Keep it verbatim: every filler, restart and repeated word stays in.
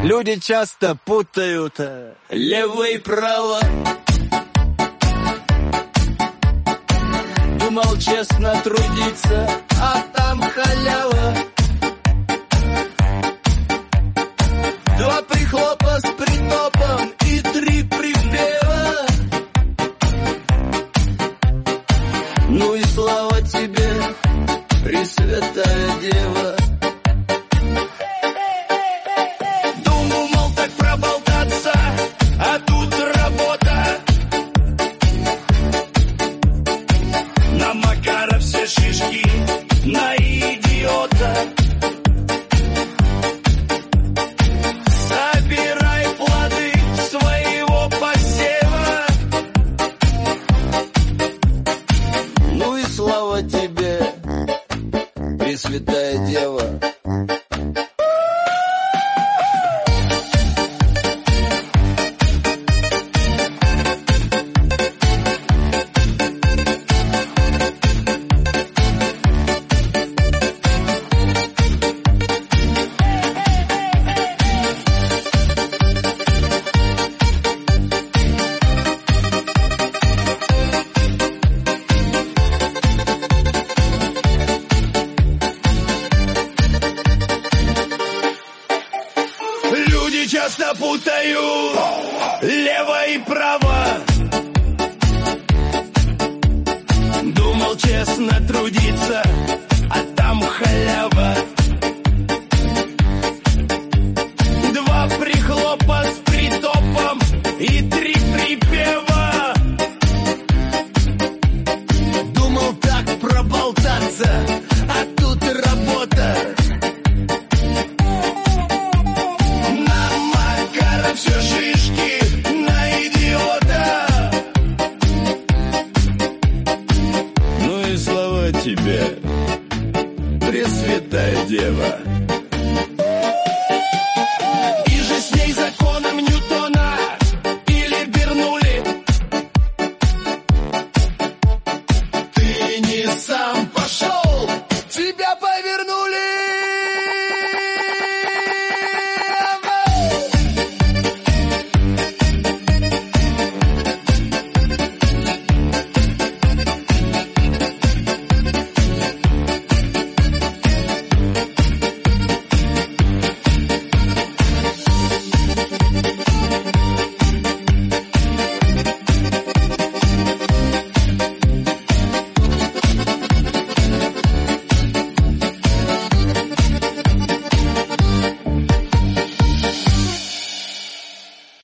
Люди часто путают э, лево и право. Думал честно трудиться, а там халява. Два прихлопа с притопом и три припева. Ну и слава тебе, Пресвятая Дева. Думал, мол, так проболтаться, а тут работа. На Макара все шишки, на идиота. Собирай плоды своего посева. Ну и слава тебе, Пресвятая Дева. Люди часто путают лево и право. Думал честно трудиться, а там халява. Два прихлопа с притопом и три припева. Думал так проболтаться, а тут работа. Все шишки на идиота. Ну и слава тебе, Пресвятая Дева.